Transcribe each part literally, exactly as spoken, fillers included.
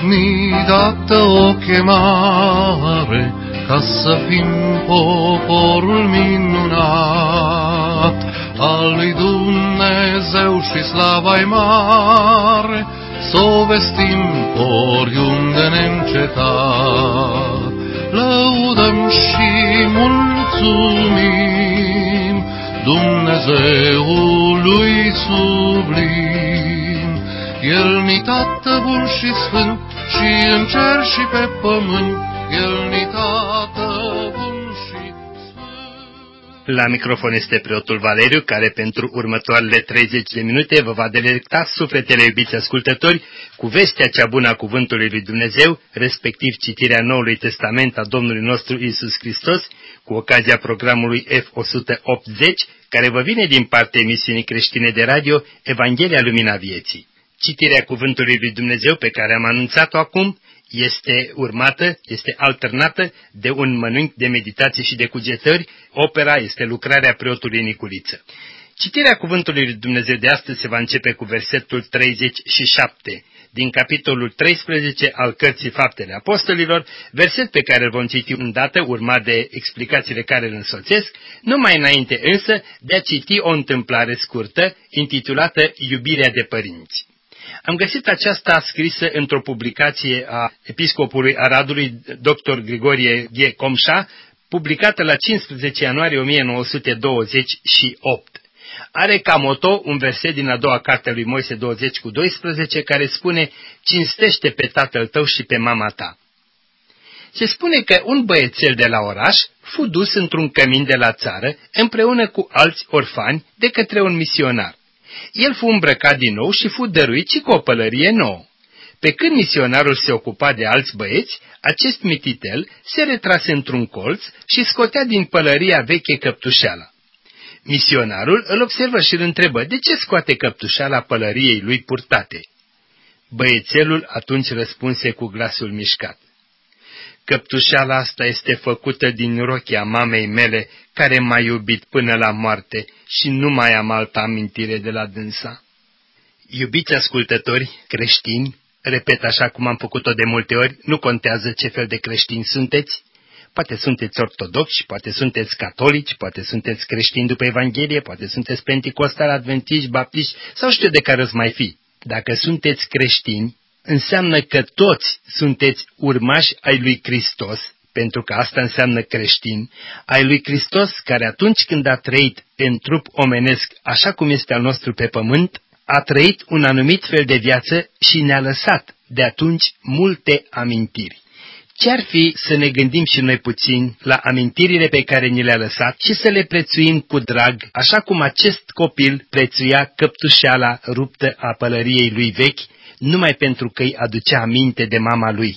ni dată o chemare ca să fim poporul minunat al lui Dumnezeu și slava-i mare, s-o vestim oriunde neîncetat. Lăudăm și mulțumim Dumnezeului sublim. El ni Tată bun și sfânt, și în cer și pe pământ, El ni Tată bun și sfânt. La microfon este preotul Valeriu, care pentru următoarele treizeci de minute vă va delecta sufletele, iubiți ascultători, cu vestea cea bună a Cuvântului lui Dumnezeu, respectiv citirea Noului Testament a Domnului nostru Iisus Hristos, cu ocazia programului F o sută optzeci, care vă vine din partea emisiunii creștine de radio Evanghelia Lumina Vieții. Citirea Cuvântului lui Dumnezeu pe care am anunțat-o acum este urmată, este alternată de un mănânc de meditație și de cugetări. Opera este lucrarea preotului Niculiță. Citirea Cuvântului lui Dumnezeu de astăzi se va începe cu versetul treizeci și șapte din capitolul treisprezece al Cărții Faptele Apostolilor, verset pe care îl vom citi îndată, urmat de explicațiile care îl însoțesc, numai înainte însă de a citi o întâmplare scurtă intitulată Iubirea de părinți. Am găsit aceasta scrisă într-o publicație a episcopului Aradului, doctor Grigorie G. Comșa, publicată la cincisprezece ianuarie o mie nouă sute douăzeci și opt. Are ca moto un verset din a doua carte a lui Moise douăzeci cu doisprezece, care spune: cinstește pe tatăl tău și pe mama ta. Se spune că un băiețel de la oraș fu dus într-un cămin de la țară împreună cu alți orfani de către un misionar. El fu îmbrăcat din nou și fu dăruit și cu o pălărie nouă. Pe când misionarul se ocupa de alți băieți, acest mititel se retrase într-un colț și scotea din pălăria veche căptușeala. Misionarul îl observă și îl întrebă de ce scoate căptușeala pălăriei lui purtate. Băiețelul atunci răspunse cu glasul mișcat: căptușeala asta este făcută din rochia mamei mele, care m-a iubit până la moarte și nu mai am altă amintire de la dânsa. Iubiți ascultători creștini, repet așa cum am făcut-o de multe ori, nu contează ce fel de creștini sunteți, poate sunteți ortodoxi, poate sunteți catolici, poate sunteți creștini după Evanghelie, poate sunteți penticostali, adventiști, baptiști sau știu de care îți mai fi. Dacă sunteți creștini, înseamnă că toți sunteți urmași ai lui Hristos, pentru că asta înseamnă creștin, ai lui Hristos, care atunci când a trăit în trup omenesc, așa cum este al nostru pe pământ, a trăit un anumit fel de viață și ne-a lăsat de atunci multe amintiri. Ce-ar fi să ne gândim și noi puțin la amintirile pe care ni le-a lăsat și să le prețuim cu drag, așa cum acest copil prețuia căptușeala ruptă a pălăriei lui vechi, numai pentru că îi aducea aminte de mama lui.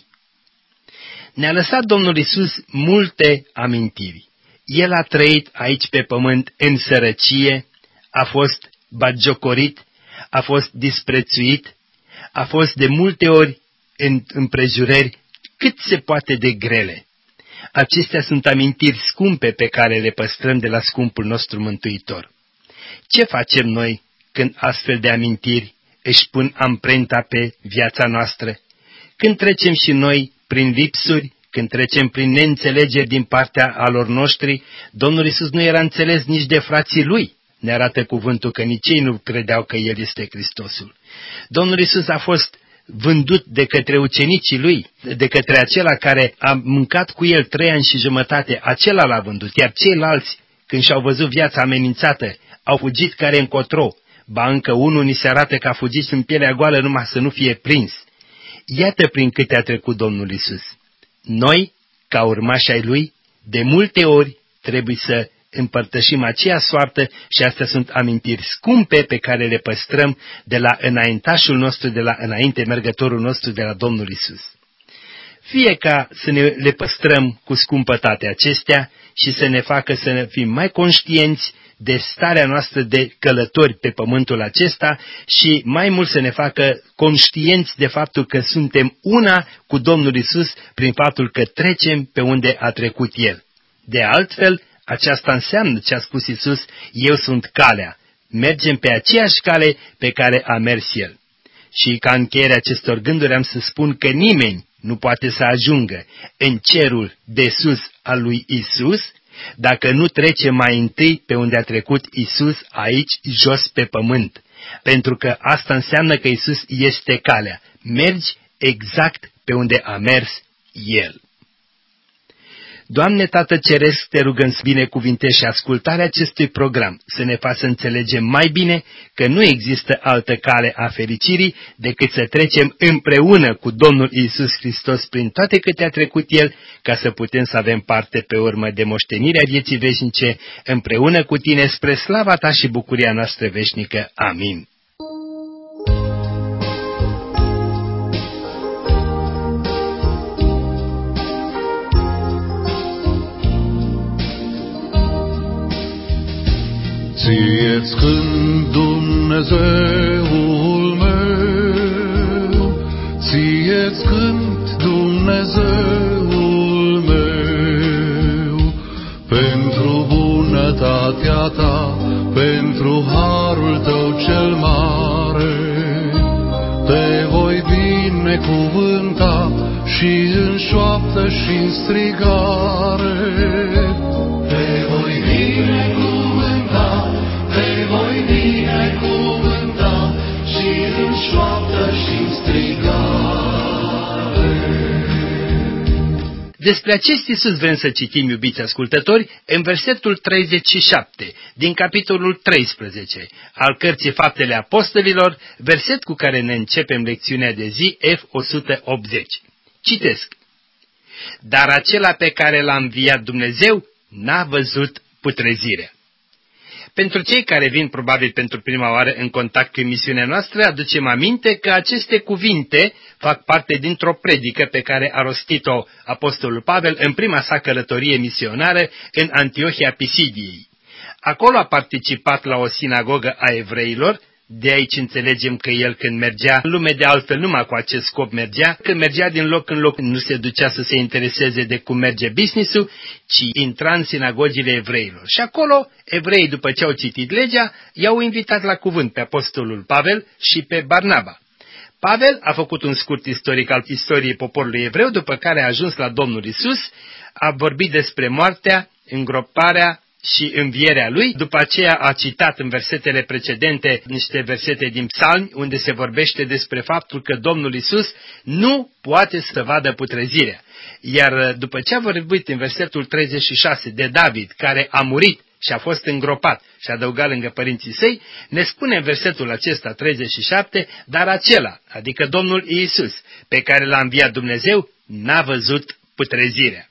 Ne-a lăsat Domnul Iisus multe amintiri. El a trăit aici pe pământ în sărăcie, a fost batjocorit, a fost disprețuit, a fost de multe ori în împrejurări cât se poate de grele. Acestea sunt amintiri scumpe pe care le păstrăm de la scumpul nostru Mântuitor. Ce facem noi când astfel de amintiri își pun amprenta pe viața noastră? Când trecem și noi prin lipsuri, când trecem prin neînțelegeri din partea alor noștri, Domnul Iisus nu era înțeles nici de frații lui. Ne arată cuvântul că nici ei nu credeau că El este Hristosul. Domnul Iisus a fost vândut de către ucenicii lui, de către acela care a mâncat cu el trei ani și jumătate, acela l-a vândut, iar ceilalți, când și-au văzut viața amenințată, au fugit care încotro. Ba încă unul ni se arată că a fugit în pielea goală numai să nu fie prins. Iată prin câte a trecut Domnul Iisus. Noi, ca urmași ai Lui, de multe ori trebuie să împărtășim aceea soartă și astea sunt amintiri scumpe pe care le păstrăm de la înaintașul nostru, de la înainte mergătorul nostru, de la Domnul Iisus. Fie ca să ne le păstrăm cu scumpătate acestea și să ne facă să fim mai conștienți de starea noastră de călători pe pământul acesta și mai mult să ne facă conștienți de faptul că suntem una cu Domnul Iisus prin faptul că trecem pe unde a trecut El. De altfel, aceasta înseamnă ce a spus Iisus: eu sunt calea, mergem pe aceeași cale pe care a mers El. Și ca încheiere acestor gânduri am să spun că nimeni nu poate să ajungă în cerul de sus al lui Isus dacă nu trece mai întâi pe unde a trecut Isus aici, jos pe pământ. Pentru că asta înseamnă că Isus este calea. Mergi exact pe unde a mers El. Doamne Tată Ceresc, te rugăm să binecuvintești ascultarea acestui program, să ne facă să înțelegem mai bine că nu există altă cale a fericirii decât să trecem împreună cu Domnul Iisus Hristos prin toate câte a trecut El, ca să putem să avem parte pe urmă de moștenirea vieții veșnice împreună cu Tine spre slava Ta și bucuria noastră veșnică. Amin. Ție-ți cânt, Dumnezeul meu, ție-ți cânt, Dumnezeul meu, pentru bunătatea Ta, pentru harul Tău cel mare. Te voi binecuvânta și în șoaptă și în strigare. Te voi binecuvânta, te voi binecuvânta și în șoaptă și în strigare. Despre acest Iisus vrem să citim, iubiți ascultători, în versetul treizeci și șapte, din capitolul treisprezece, al cărții Faptele Apostolilor, verset cu care ne începem lecțiunea de zi F o sută optzeci. Citesc. Dar acela pe care l-a înviat Dumnezeu n-a văzut putrezirea. Pentru cei care vin probabil pentru prima oară în contact cu emisiunea noastră, aducem aminte că aceste cuvinte fac parte dintr-o predică pe care a rostit-o apostolul Pavel în prima sa călătorie misionară în Antiohia Pisidiei. Acolo a participat la o sinagogă a evreilor, de aici înțelegem că el când mergea în lume de altfel numai cu acest scop mergea, când mergea din loc în loc nu se ducea să se intereseze de cum merge business-ul, ci intra în sinagogile evreilor. Și acolo evreii, după ce au citit legea, i-au invitat la cuvânt pe apostolul Pavel și pe Barnaba. Pavel a făcut un scurt istoric al istoriei poporului evreu, după care a ajuns la Domnul Isus, a vorbit despre moartea, îngroparea și învierea lui. După aceea a citat în versetele precedente niște versete din Psalmi, unde se vorbește despre faptul că Domnul Isus nu poate să vadă putrezirea. Iar după ce a vorbit în versetul treizeci și șase de David, care a murit și a fost îngropat și a adăugat lângă părinții săi, ne spune în versetul acesta treizeci și șapte, dar acela, adică Domnul Iisus, pe care l-a înviat Dumnezeu, n-a văzut putrezirea.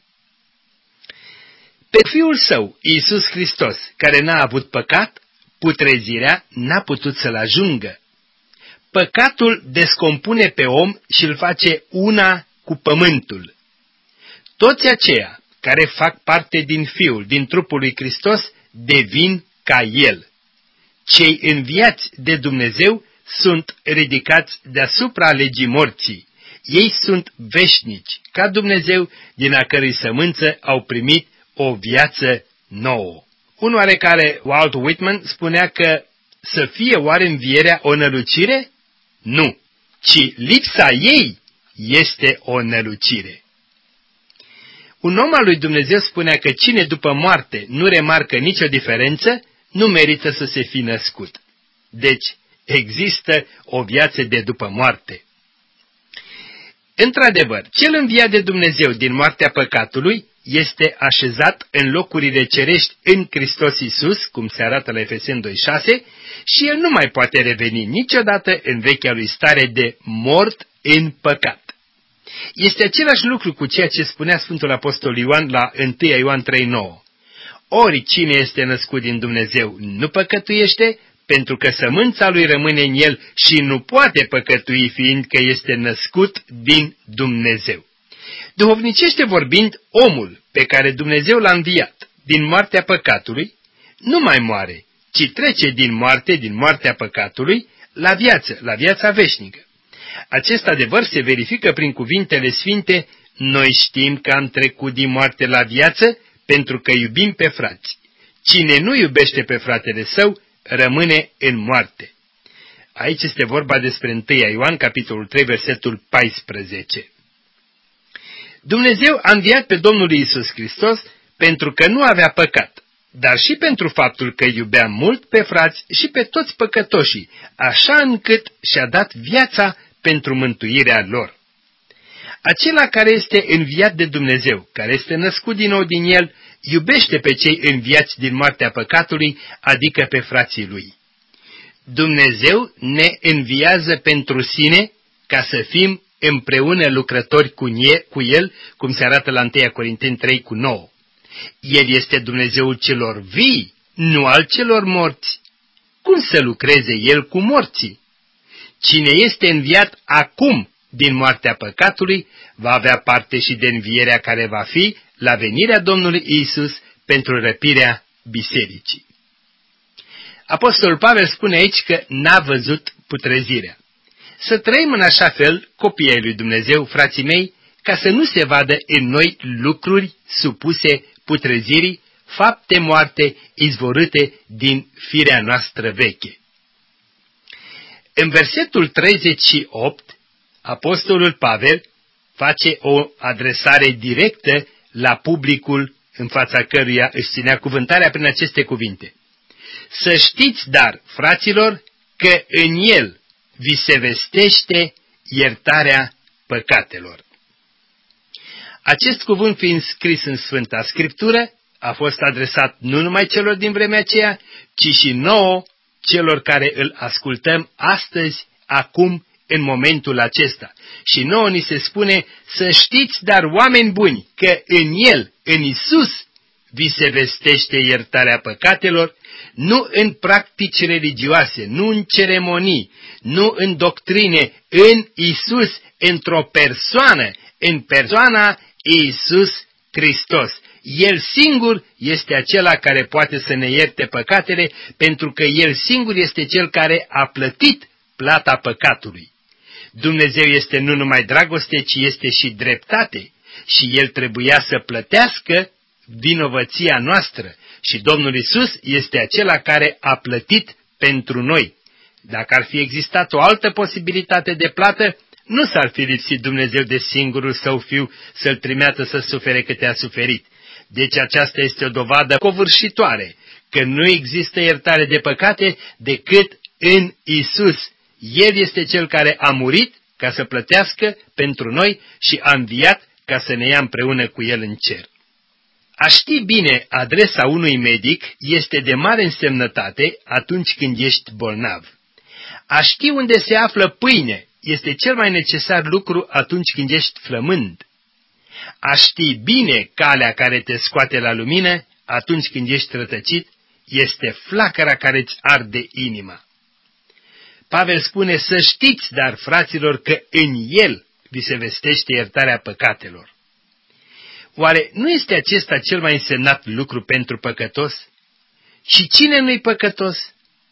Pe Fiul Său, Iisus Hristos, care n-a avut păcat, putrezirea n-a putut să-l ajungă. Păcatul descompune pe om și îl face una cu pământul. Toți aceia care fac parte din Fiul, din trupul lui Hristos, devin ca El. Cei înviați de Dumnezeu sunt ridicați deasupra legii morții. Ei sunt veșnici, ca Dumnezeu, din a cărui sămânță au primit o viață nouă. Un oarecare Walt Whitman spunea că să fie oare învierea o nălucire? Nu, ci lipsa ei este o nălucire. Un om al lui Dumnezeu spunea că cine după moarte nu remarcă nicio diferență, nu merită să se fi născut. Deci, există o viață de după moarte. Într-adevăr, cel înviat de Dumnezeu din moartea păcatului este așezat în locurile cerești în Hristos Iisus, cum se arată la Efeseni doi șase, și el nu mai poate reveni niciodată în vechea lui stare de mort în păcat. Este același lucru cu ceea ce spunea Sfântul Apostol Ioan la întâi Ioan trei nouă. Ori cine este născut din Dumnezeu nu păcătuiește, pentru că sămânța lui rămâne în el și nu poate păcătui, fiindcă este născut din Dumnezeu. Duhovnicește vorbind, omul pe care Dumnezeu l-a înviat din moartea păcatului nu mai moare, ci trece din moarte, din moartea păcatului, la viață, la viața veșnică. Acest adevăr se verifică prin cuvintele sfinte: noi știm că am trecut din moarte la viață pentru că iubim pe frați. Cine nu iubește pe fratele său rămâne în moarte. Aici este vorba despre întâi Ioan, capitolul trei, versetul paisprezece. Dumnezeu a înviat pe Domnul Iisus Hristos pentru că nu avea păcat, dar și pentru faptul că iubea mult pe frați și pe toți păcătoșii, așa încât și-a dat viața pentru mântuirea lor. Acela care este înviat de Dumnezeu, care este născut din nou din El, iubește pe cei înviați din moartea păcatului, adică pe frații lui. Dumnezeu ne înviază pentru sine ca să fim împreună lucrători cu El, cum se arată la întâi Corinteni trei cu nouă. El este Dumnezeul celor vii, nu al celor morți. Cum să lucreze El cu morții? Cine este înviat acum din moartea păcatului, va avea parte și de învierea care va fi la venirea Domnului Iisus pentru răpirea bisericii. Apostolul Pavel spune aici că n-a văzut putrezirea. Să trăim în așa fel, copiii ai lui Dumnezeu, frații mei, ca să nu se vadă în noi lucruri supuse putrezirii, fapte moarte izvorâte din firea noastră veche. În versetul treizeci și opt, apostolul Pavel face o adresare directă la publicul în fața căruia își ținea cuvântarea prin aceste cuvinte. Să știți, dar, fraților, că în el vi se vestește iertarea păcatelor. Acest cuvânt fiind scris în Sfânta Scriptură, a fost adresat nu numai celor din vremea aceea, ci și nouă, celor care îl ascultăm astăzi, acum, în momentul acesta. Și nouă ni se spune să știți, dar oameni buni, că în El, în Isus, vi se vestește iertarea păcatelor, nu în practici religioase, nu în ceremonii, nu în doctrine, în Isus, într-o persoană, în persoana Iisus Hristos. El singur este acela care poate să ne ierte păcatele, pentru că El singur este Cel care a plătit plata păcatului. Dumnezeu este nu numai dragoste, ci este și dreptate și El trebuia să plătească vinovăția noastră și Domnul Iisus este acela care a plătit pentru noi. Dacă ar fi existat o altă posibilitate de plată, nu s-ar fi lipsit Dumnezeu de singurul Său Fiu să-L trimeată să sufere câte a suferit. Deci aceasta este o dovadă covârșitoare, că nu există iertare de păcate decât în Isus. El este Cel care a murit ca să plătească pentru noi și a înviat ca să ne ia împreună cu El în cer. A ști bine adresa unui medic este de mare însemnătate atunci când ești bolnav. A ști unde se află pâine este cel mai necesar lucru atunci când ești flămând. A ști bine calea care te scoate la lumină atunci când ești rătăcit este flacăra care îți arde inima. Pavel spune să știți, dar, fraților, că în El vi se vestește iertarea păcatelor. Oare nu este acesta cel mai însemnat lucru pentru păcătos? Și cine nu-i păcătos?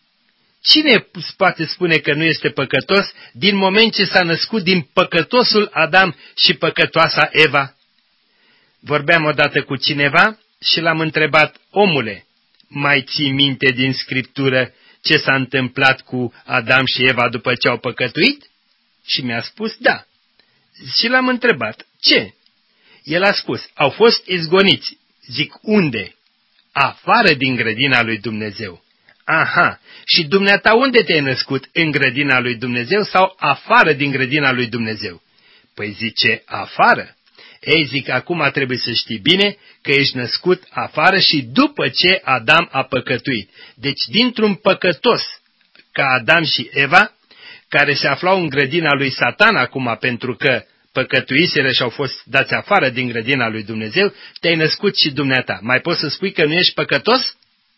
Cine poate spune că nu este păcătos din moment ce s-a născut din păcătosul Adam și păcătoasa Eva? Vorbeam odată cu cineva și l-am întrebat, omule, mai ții minte din Scriptură ce s-a întâmplat cu Adam și Eva după ce au păcătuit? Și mi-a spus da. Și l-am întrebat, ce? El a spus, au fost izgoniți. Zic, unde? Afară din grădina lui Dumnezeu. Aha, și dumneata unde te-ai născut? În grădina lui Dumnezeu sau afară din grădina lui Dumnezeu? Păi zice, afară. Ei, zic, acum trebuie să știi bine că ești născut afară și după ce Adam a păcătuit. Deci dintr-un păcătos ca Adam și Eva, care se aflau în grădina lui Satan acum pentru că păcătuiseră și au fost dați afară din grădina lui Dumnezeu, te-ai născut și dumneata. Mai poți să spui că nu ești păcătos?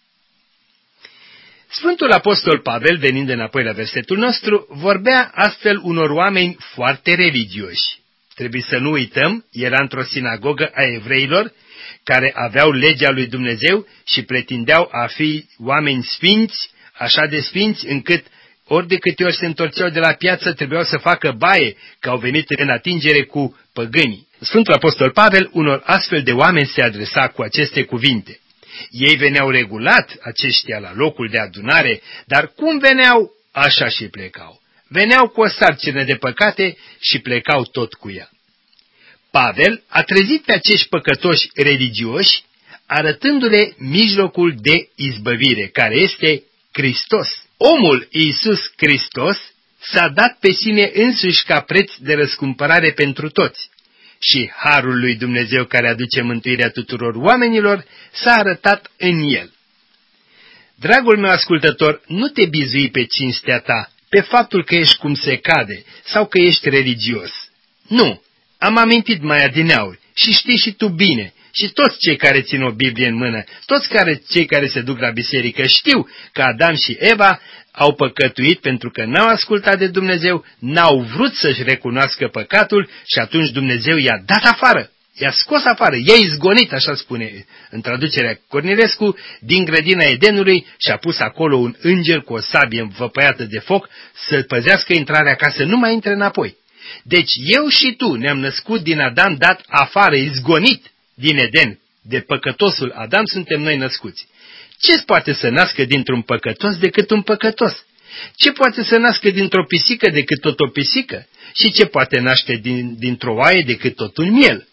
Sfântul Apostol Pavel, venind înapoi la versetul nostru, vorbea astfel unor oameni foarte religioși. Trebuie să nu uităm, era într-o sinagogă a evreilor, care aveau legea lui Dumnezeu și pretindeau a fi oameni sfinți, așa de sfinți încât ori de câte ori se întorceau de la piață trebuiau să facă baie, că au venit în atingere cu păgânii. Sfântul Apostol Pavel unor astfel de oameni se adresa cu aceste cuvinte. Ei veneau regulat, aceștia, la locul de adunare, dar cum veneau așa și plecau. Veneau cu o sarcină de păcate și plecau tot cu ea. Pavel a trezit pe acești păcătoși religioși, arătându-le mijlocul de izbăvire, care este Hristos. Omul Iisus Hristos s-a dat pe sine însuși ca preț de răscumpărare pentru toți și harul lui Dumnezeu care aduce mântuirea tuturor oamenilor s-a arătat în el. Dragul meu ascultător, nu te bizui pe cinstea ta, pe faptul că ești cum se cade sau că ești religios. Nu, am amintit mai adineauri și știi și tu bine, și toți cei care țin o Biblie în mână, toți care, cei care se duc la biserică știu că Adam și Eva au păcătuit pentru că n-au ascultat de Dumnezeu, n-au vrut să-și recunoască păcatul și atunci Dumnezeu i-a dat afară, i-a scos afară, i-a izgonit, așa spune în traducerea Cornilescu, din grădina Edenului și a pus acolo un înger cu o sabie învăpăiată de foc să păzească intrarea ca să nu mai intre înapoi. Deci eu și tu ne-am născut din Adam dat afară, izgonit din Eden, de păcătosul Adam suntem noi născuți. Ce poate să nască dintr-un păcătos decât un păcătos? Ce poate să nască dintr-o pisică decât tot o pisică? Și ce poate naște din, dintr-o oaie decât tot un miel?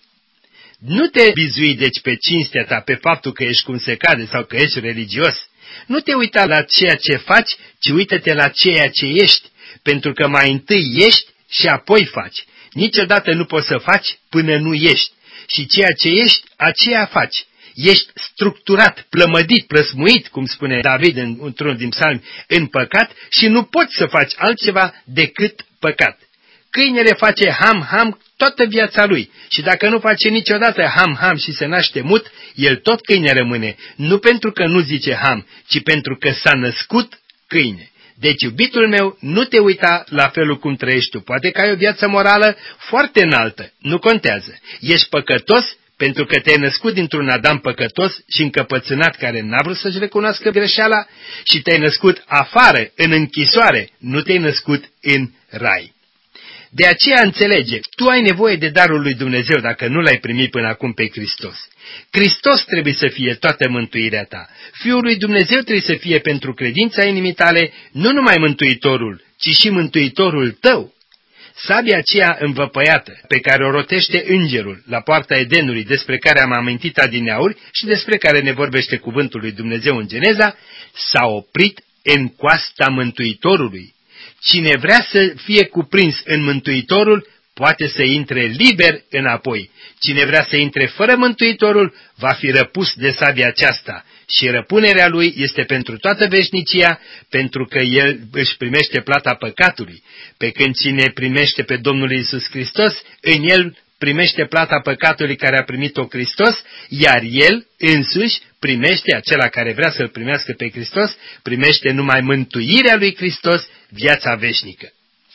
Nu te bizui deci pe cinstea ta, pe faptul că ești cum se cade sau că ești religios. Nu te uita la ceea ce faci, ci uită-te la ceea ce ești, pentru că mai întâi ești și apoi faci. Niciodată nu poți să faci până nu ești. Și ceea ce ești, aceea faci. Ești structurat, plămădit, plăsmuit, cum spune David în, într-unul din psalmi, în păcat și nu poți să faci altceva decât păcat. Câinele face ham-ham toată viața lui și dacă nu face niciodată ham-ham și se naște mut, el tot câine rămâne, nu pentru că nu zice ham, ci pentru că s-a născut câine. Deci, iubitul meu, nu te uita la felul cum trăiești tu. Poate că ai o viață morală foarte înaltă, nu contează. Ești păcătos pentru că te-ai născut dintr-un Adam păcătos și încăpățânat care n-a vrut să-și recunoască greșeala și te-ai născut afară, în închisoare, nu te-ai născut în rai. De aceea înțelege, tu ai nevoie de darul lui Dumnezeu dacă nu l-ai primit până acum pe Hristos. Hristos trebuie să fie toată mântuirea ta. Fiul lui Dumnezeu trebuie să fie pentru credința inimii tale nu numai mântuitorul, ci și mântuitorul tău. Sabia aceea învăpăiată pe care o rotește îngerul la poarta Edenului, despre care am amintit adineauri și despre care ne vorbește cuvântul lui Dumnezeu în Geneza, s-a oprit în coasta Mântuitorului. Cine vrea să fie cuprins în Mântuitorul, poate să intre liber înapoi. Cine vrea să intre fără Mântuitorul, va fi răpus de sabia aceasta și răpunerea lui este pentru toată veșnicia, pentru că el își primește plata păcatului. Pe când cine primește pe Domnul Iisus Hristos, în el primește plata păcatului care a primit-o Hristos, iar el însuși primește, acela care vrea să-L primească pe Hristos, primește numai mântuirea lui Hristos, viața veșnică.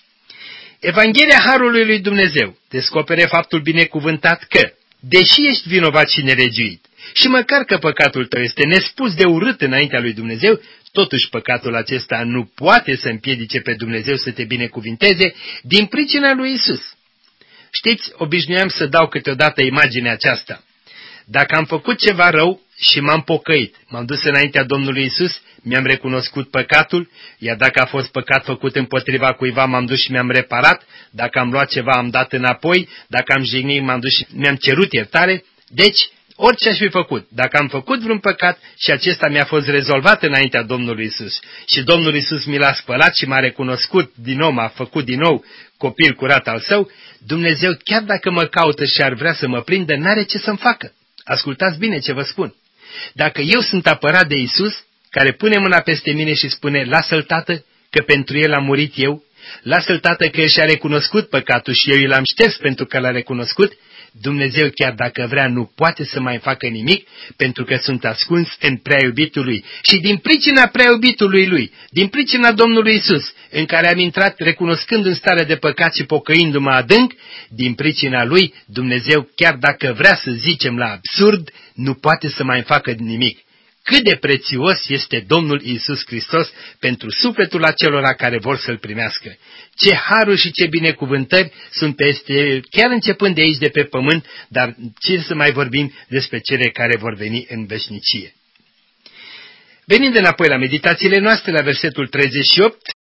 Evanghelia Harului lui Dumnezeu descopere faptul binecuvântat că, deși ești vinovat și nelegiuit, și măcar că păcatul tău este nespus de urât înaintea lui Dumnezeu, totuși păcatul acesta nu poate să împiedice pe Dumnezeu să te binecuvinteze din pricina lui Isus. Știți, obișnuiam să dau câteodată imaginea aceasta. Dacă am făcut ceva rău și m-am pocăit, m-am dus înaintea Domnului Isus, mi-am recunoscut păcatul, iar dacă a fost păcat făcut împotriva cuiva, m-am dus și mi-am reparat, dacă am luat ceva, am dat înapoi, dacă am jignit, m-am dus și mi-am cerut iertare. Deci, orice aș fi făcut, dacă am făcut vreun păcat și acesta mi-a fost rezolvat înaintea Domnului Isus și Domnul Isus mi l-a spălat și m-a recunoscut din nou, m-a făcut din nou copil curat al său, Dumnezeu, chiar dacă mă caută și ar vrea să mă prindă, n-are ce să-mi facă. Ascultați bine ce vă spun. Dacă eu sunt apărat de Isus, care pune mâna peste mine și spune, lasă-l, Tată, că pentru el am murit eu, lasă-l, Tată, că și-a recunoscut păcatul și eu l-am șters pentru că l-a recunoscut, Dumnezeu, chiar dacă vrea, nu poate să mai facă nimic, pentru că sunt ascuns în prea iubitul lui. Și din pricina prea iubitului lui, din pricina Domnului Isus, în care am intrat recunoscând în stare de păcat și pocăindu-mă adânc, din pricina lui, Dumnezeu, chiar dacă vrea să zicem la absurd, nu poate să mai facă nimic. Cât de prețios este Domnul Iisus Hristos pentru sufletul acelora care vor să-L primească. Ce haruri și ce binecuvântări sunt peste, chiar începând de aici, de pe pământ, dar ce să mai vorbim despre cele care vor veni în veșnicie. Venind înapoi la meditațiile noastre, la versetul treizeci și opt,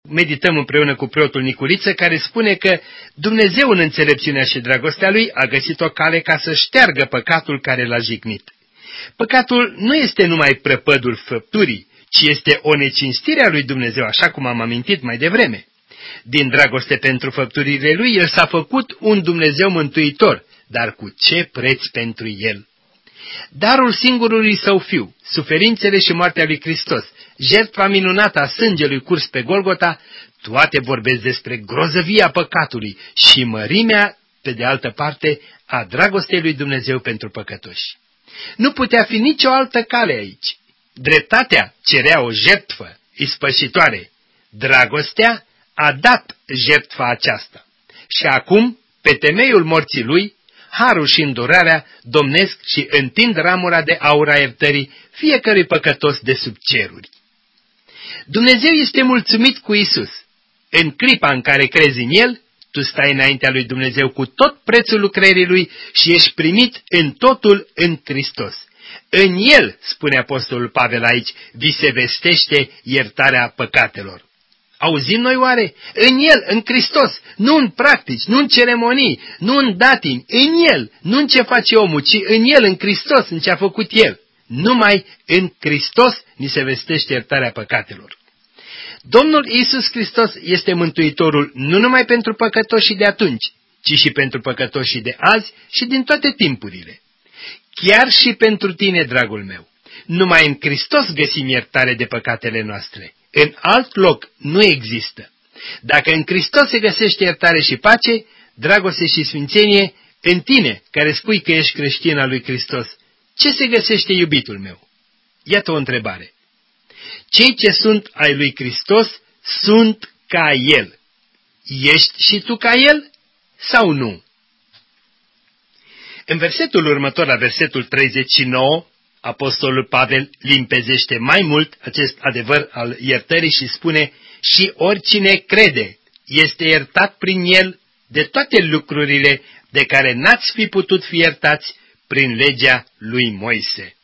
medităm împreună cu preotul Nicuriță, care spune că Dumnezeu în înțelepciunea și dragostea Lui a găsit o cale ca să șteargă păcatul care l-a jignit. Păcatul nu este numai prăpădul făpturii, ci este o necinstire a lui Dumnezeu, așa cum am amintit mai devreme. Din dragoste pentru făpturile Lui, El s-a făcut un Dumnezeu mântuitor, dar cu ce preț pentru El? Darul singurului Său Fiu, suferințele și moartea lui Hristos, jertfa minunată a sângelui curs pe Golgota, toate vorbesc despre grozăvia păcatului și mărimea, pe de altă parte, a dragostei lui Dumnezeu pentru păcătoși. Nu putea fi nicio altă cale aici. Dreptatea cerea o jertfă ispășitoare. Dragostea a dat jertfa aceasta. Și acum, pe temeiul morții Lui, harul și îndurarea domnesc și întind ramura de aur a iertării fiecărui păcătos de sub ceruri. Dumnezeu este mulțumit cu Isus. În clipa în care crezi în El, tu stai înaintea lui Dumnezeu cu tot prețul lucrării Lui și ești primit în totul în Hristos. În El, spune apostolul Pavel aici, vi se vestește iertarea păcatelor. Auzim noi oare? În El, în Hristos, nu în practici, nu în ceremonii, nu în datini, în El, nu în ce face omul, ci în El, în Hristos, în ce a făcut El. Numai în Hristos ni se vestește iertarea păcatelor. Domnul Iisus Hristos este Mântuitorul nu numai pentru păcătoșii de atunci, ci și pentru păcătoșii de azi și din toate timpurile. Chiar și pentru tine, dragul meu, numai în Hristos găsim iertare de păcatele noastre. În alt loc nu există. Dacă în Hristos se găsește iertare și pace, dragoste și sfințenie, în tine, care spui că ești creștin al lui Hristos, ce se găsește, iubitul meu? Iată o întrebare. Cei ce sunt ai lui Hristos sunt ca El. Ești și tu ca El sau nu? În versetul următor, la versetul treizeci și nouă, apostolul Pavel limpezește mai mult acest adevăr al iertării și spune: și oricine crede este iertat prin El de toate lucrurile de care n-ați fi putut fi iertați prin legea lui Moise.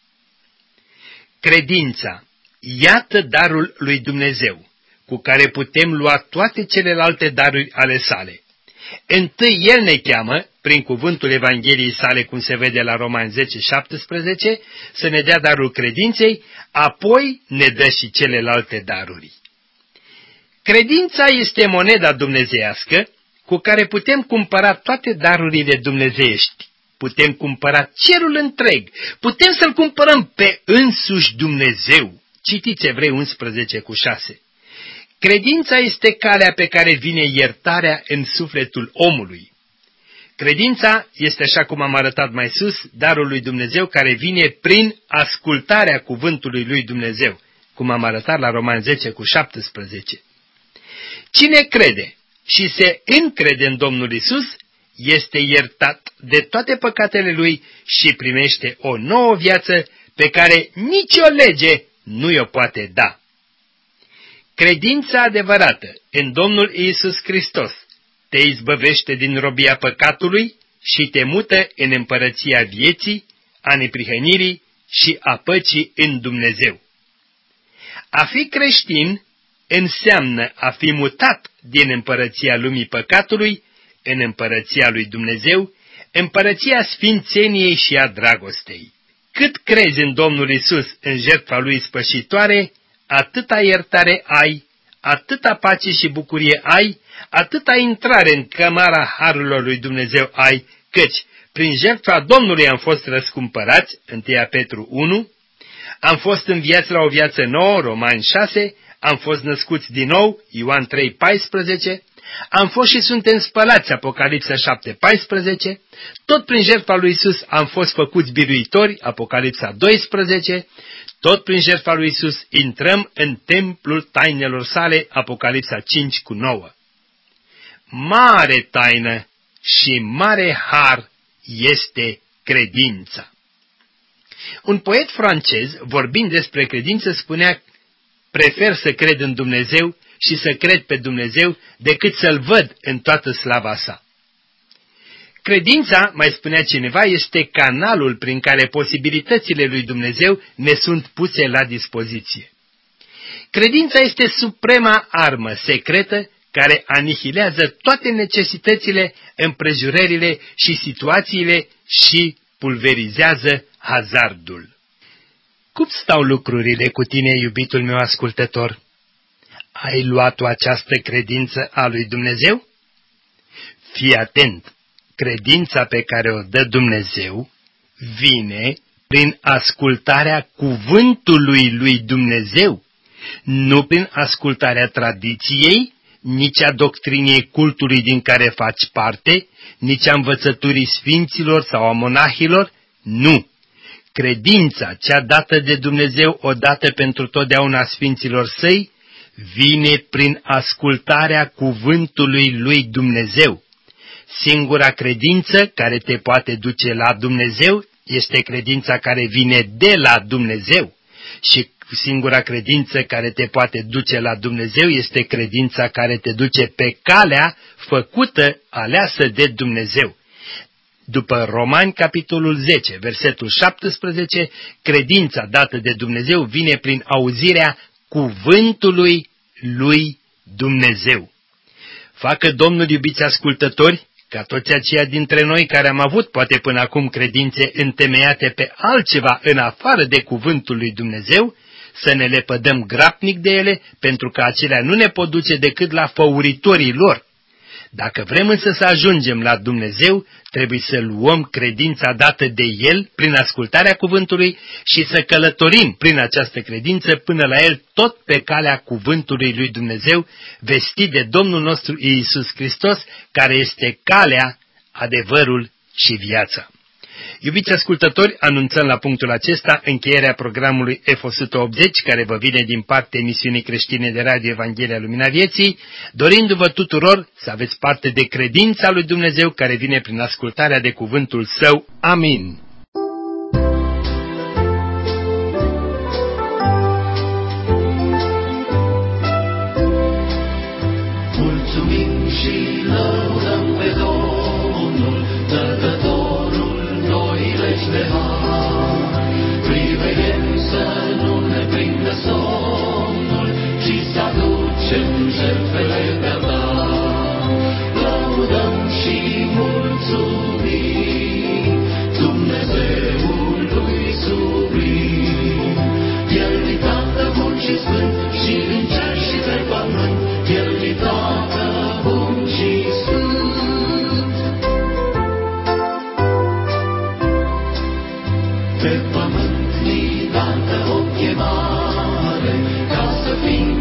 Credința, iată darul lui Dumnezeu, cu care putem lua toate celelalte daruri ale sale. Întâi El ne cheamă, prin cuvântul Evangheliei sale, cum se vede la Romani zece, șaptesprezece, să ne dea darul credinței, apoi ne dă și celelalte daruri. Credința este moneda dumnezeiască cu care putem cumpăra toate darurile dumnezeiești. Putem cumpăra cerul întreg, putem să-L cumpărăm pe însuși Dumnezeu. Citiți Evrei unsprezece cu șase. Credința este calea pe care vine iertarea în sufletul omului. Credința este, așa cum am arătat mai sus, darul lui Dumnezeu care vine prin ascultarea cuvântului lui Dumnezeu, cum am arătat la Romani zece cu șaptesprezece. Cine crede și se încrede în Domnul Isus este iertat de toate păcatele lui și primește o nouă viață pe care nicio lege nu i-o poate da. Credința adevărată în Domnul Iisus Hristos te izbăvește din robia păcatului și te mută în împărăția vieții, a neprihănirii și a păcii în Dumnezeu. A fi creștin înseamnă a fi mutat din împărăția lumii păcatului în împărăția lui Dumnezeu, împărăția sfințeniei și a dragostei. Cât crezi în Domnul Isus în jertfa Lui spășitoare, atâta iertare ai, atâta pace și bucurie ai, atâta intrare în cămara harurilor lui Dumnezeu ai, căci prin jertfa Domnului am fost răscumpărați, întâi Petru unu, am fost înviați la o viață nouă, Romani șase, am fost născuți din nou, Ioan trei paisprezece, am fost și suntem spălați, Apocalipsa șapte paisprezece, tot prin jertfa lui Isus am fost făcuți biruitori, Apocalipsa doisprezece, tot prin jertfa lui Isus intrăm în templul tainelor sale, Apocalipsa cinci cu nouă. Mare taină și mare har este credința. Un poet francez, vorbind despre credință, spunea: prefer să cred în Dumnezeu și să cred pe Dumnezeu decât să-L văd în toată slava sa. Credința, mai spunea cineva, este canalul prin care posibilitățile lui Dumnezeu ne sunt puse la dispoziție. Credința este suprema armă secretă care anihilează toate necesitățile, împrejurările și situațiile și pulverizează hazardul. Cum stau lucrurile cu tine, iubitul meu ascultător? Ai luat această credință a lui Dumnezeu? Fii atent! Credința pe care o dă Dumnezeu vine prin ascultarea cuvântului lui Dumnezeu, nu prin ascultarea tradiției, nici a doctrinei cultului din care faci parte, nici a învățăturii sfinților sau a monahilor, nu. Credința cea dată de Dumnezeu odată pentru totdeauna sfinților săi vine prin ascultarea cuvântului lui Dumnezeu. Singura credință care te poate duce la Dumnezeu este credința care vine de la Dumnezeu și singura credință care te poate duce la Dumnezeu este credința care te duce pe calea făcută, aleasă de Dumnezeu. După Romani, capitolul zece, versetul șaptesprezece, credința dată de Dumnezeu vine prin auzirea cuvântului lui Dumnezeu. Facă Domnul, iubiți ascultători, ca toți aceia dintre noi care am avut poate până acum credințe întemeiate pe altceva în afară de cuvântul lui Dumnezeu, să ne lepădăm grabnic de ele, pentru că acelea nu ne pot duce decât la făuritorii lor. Dacă vrem însă să ajungem la Dumnezeu, trebuie să luăm credința dată de El prin ascultarea cuvântului și să călătorim prin această credință până la El tot pe calea cuvântului lui Dumnezeu, vestit de Domnul nostru Iisus Hristos, care este calea, adevărul și viața. Iubiți ascultători, anunțăm la punctul acesta încheierea programului F o sută optzeci, care vă vine din partea emisiunii creștine de radio Evanghelia Lumina Vieții, dorindu-vă tuturor să aveți parte de credința lui Dumnezeu care vine prin ascultarea de cuvântul Său. Amin. Mulțumim și lăudăm pe Domnul, de har, priveiem să nu ne prindă somnul și să aducem jertfele pe altar. Lăudăm și mulțumim Dumnezeului sublim. El ni Tată bun și sfânt și în cer și pe pământ, El ni Tată bun și sfânt. Pe pământ ni dată o chemare, ca să fim